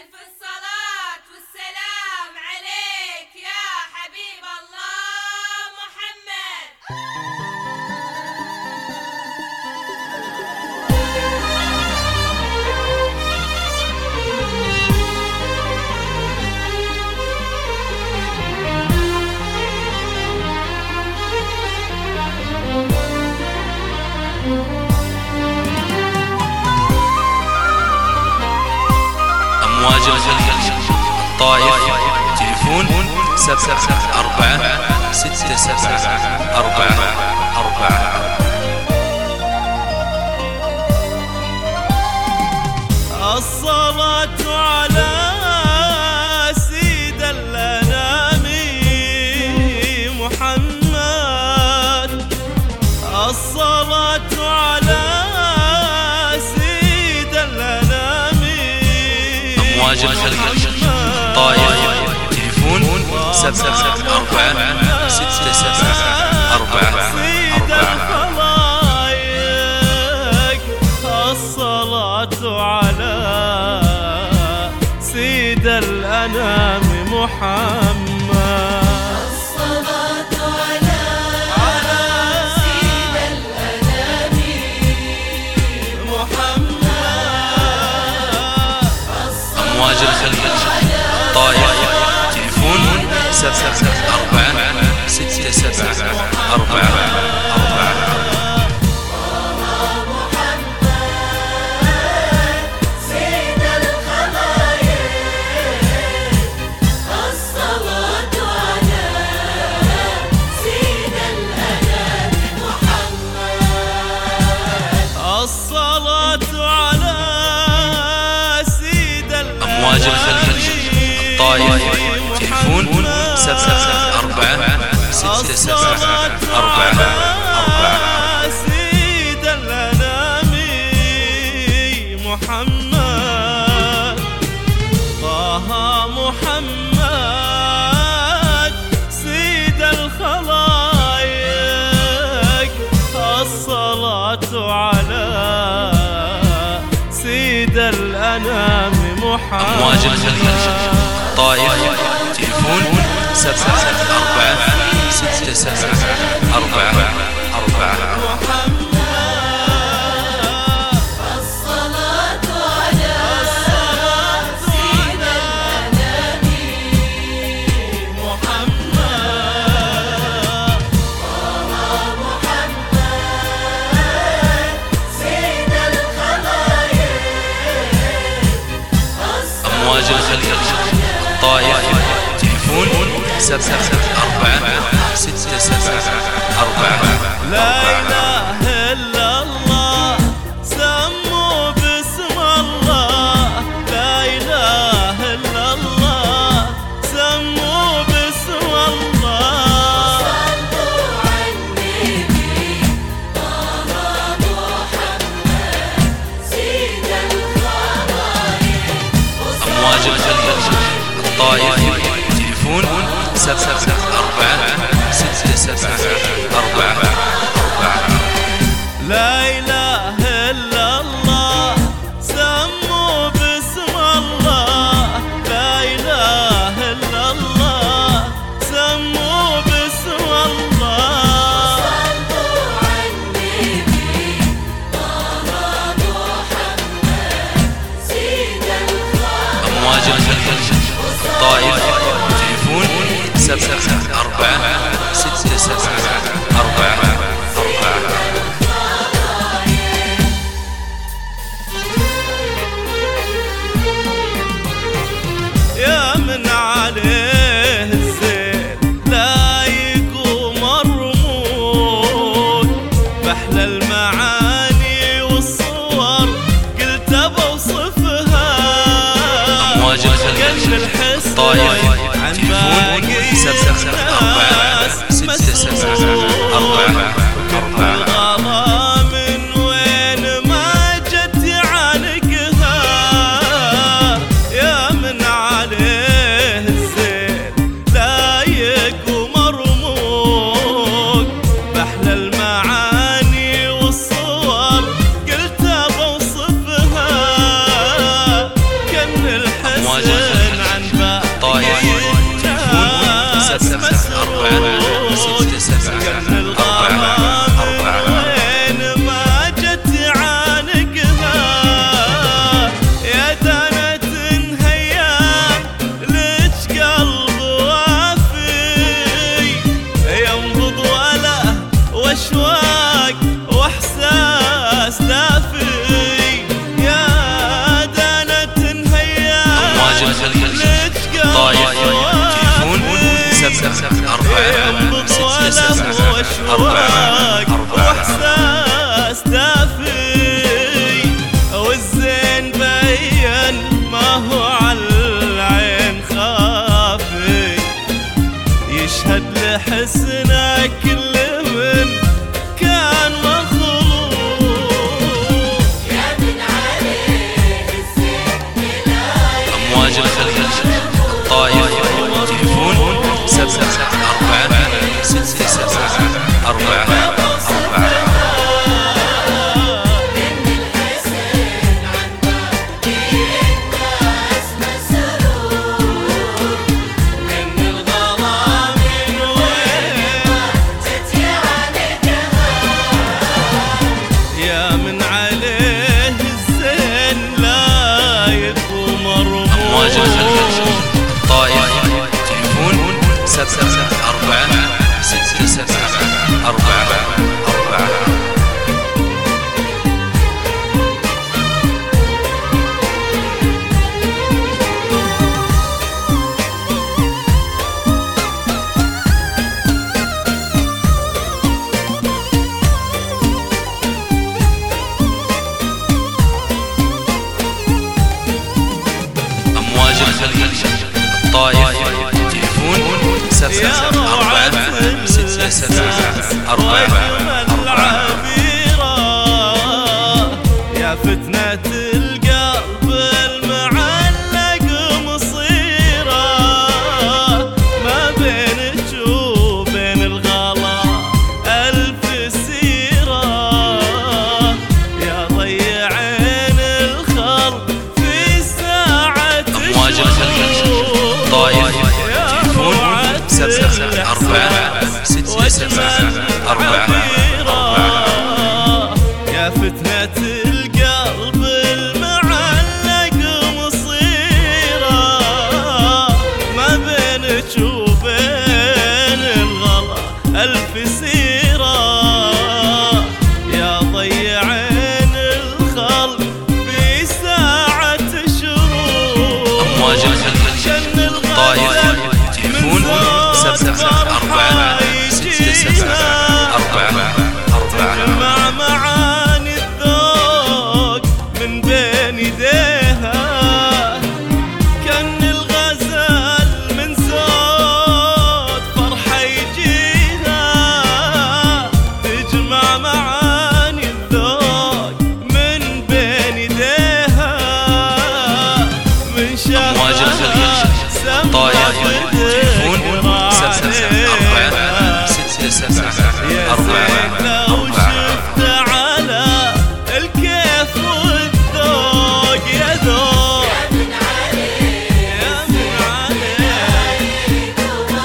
ألف الصلاة والسلام عليك يا حبيب الله محمد. أمواج الخليج الطائف تليفون 7746744. الصلاة على سيد الأنام محمد، الصلاة على سيد الأنام. أمواج الخليج الطائف تليفون 7746744. الصلاة على سيد الأنام محمد، الصلاة على سيد الأنام محمد. أمواج الخليج الطائف تليفون 7746744. أمواج الخليج الطائف تليفون 7746744. سيد الأنام محمد، طه محمد سيد الخلايق. الصلاة على سيد الأنام محمد. أمواج الخليج الطائف تليفون 7746744. أمواج الخليج الطائف تليفون 7746744. لا إله إلا الله سموا باسم الله، لا إله إلا الله سموا باسم الله. صلوا على النبي طه محمد سيد الخلايق. أمواج الخليج الطائف تليفون 7746744. لا إله إلا الله سموا باسم الله، لا إله إلا الله سموا باسم الله. صلوا على النبي طه محمد سيد الخلايق. أمواج الخليج الطائف تليفون 7746744. يا من عليه الزين لا يقوم الرموز، بأحلى المعاني والصور قلت بوصفها. أمواج الخليج الطائف عن تليفون باقي 7746744. الغلا من وين ما جت يعانقها. يا من عليه الزين لا يقوم رموق، بأحلى المعاني والصور قلت بوصفها. كان الحسن أمواج الخليج الطائف تليفون 7 4 6 7 4 أمواج الخليج الطائف تليفون 7 4 6 7 4 أمواج الخليج الطائف تليفون 7 4 6 7 4 يا فتنة القلب المعلق مصيرة ما بينك وبين الغلا ألف سيرة يا ضيعين الخلق في ساعة أمواج الخليج الطائف تليفون 7 4 6 7 4 يا فتنة القلب المعلق مصيرة ما بينك وبين الغلا ألف سيرة يا ضيعين الخلق في ساعة شروق أمواج الخليج الطائف تليفون 7 4 6 7 4 مع معاني الذوق من بين يديها كان الغزال من صوت فرحة يجيها تجمع معاني الذوق من بين يديها من أمواج الخليج الطائف تليفون 7 4 6 7 4 لو شفت على الكيف والذوق يا ذوق يا من عليك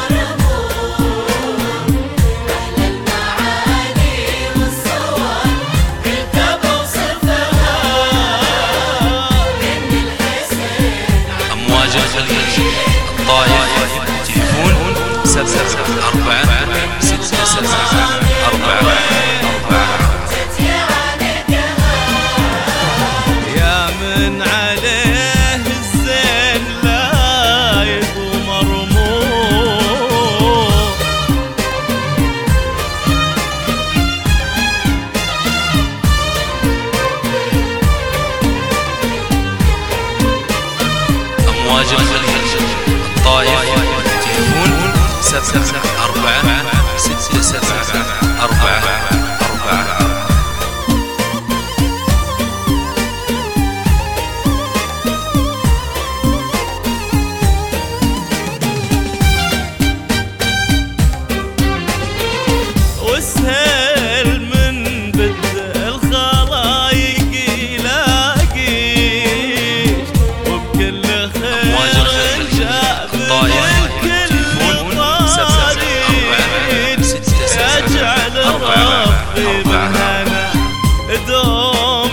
أمواج الخليج الطائف تليفون 7 4 6 7 4 يا من عليه الزين لايق ومرموق أمواج الخليج الطائف تليفون 7 4 6 7 4 وسهل من بدء الخلايق يلاقيش وبكل أمواج خير الخليج جاب الطائف تليفون 7 4 6 7 يجعل 4 ربي بالهنا دوم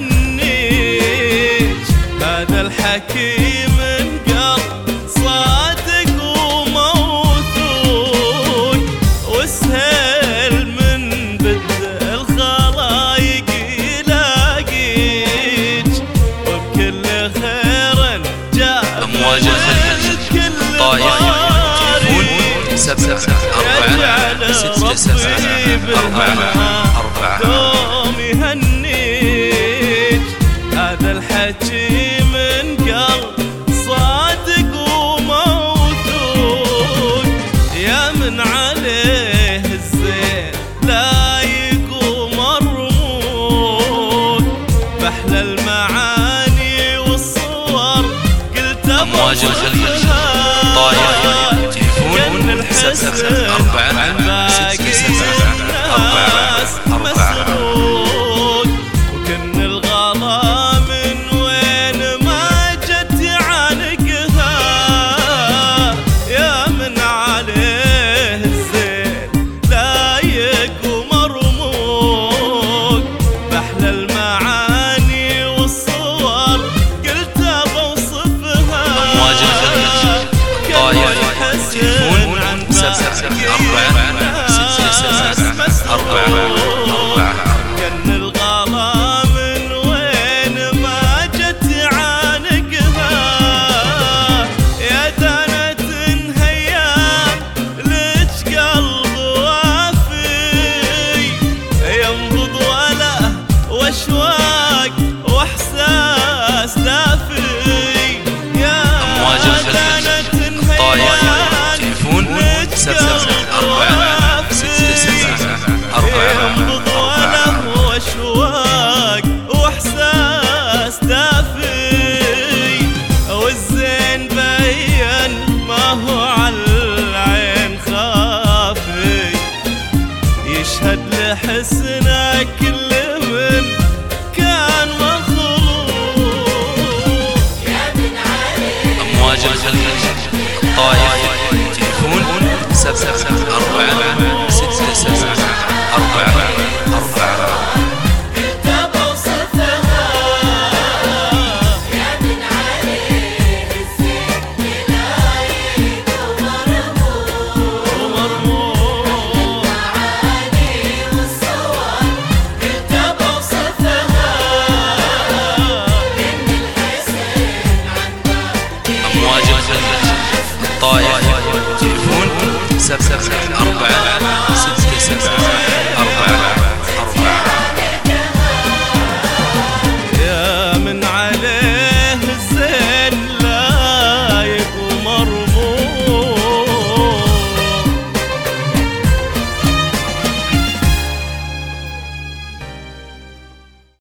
يهنيك هذا الحكيم قلب صادق وموثوق وسهل من بدء الخلايق يلاقيك وبكل خير جاب أمواج الخليج الطائف تليفون 7 4 6 7 4 دوم يهنيك هذا الحكي من قلب صادق وموثوق يا من عليه الزين لايق ومرموق بأحلى المعاني والصور قلت أمواج الخليج طايف تليفون 774 674 مسروق وكن الغلا من وين ما جت يعانقها يا من عليه الزين لايق ومرموق بأحلى المعاني والصور قلت بوصفها أمواج الخليج طايف تليفون 774 كن الغلا من وين ما جت يعانقها يا دانة هيام لج قلب وافي ينبض وله واشواق واحساس دافي يا أمواج الخليج طايف تليفون 774 ينبض وله واشواق واحساس دافي والزين بين ما هو على العين خافي يشهد لحسنك كل من كان مخلوق أمواج الخليج طايف تليفون 774 674 أمواج الخليج طايف تليفون 774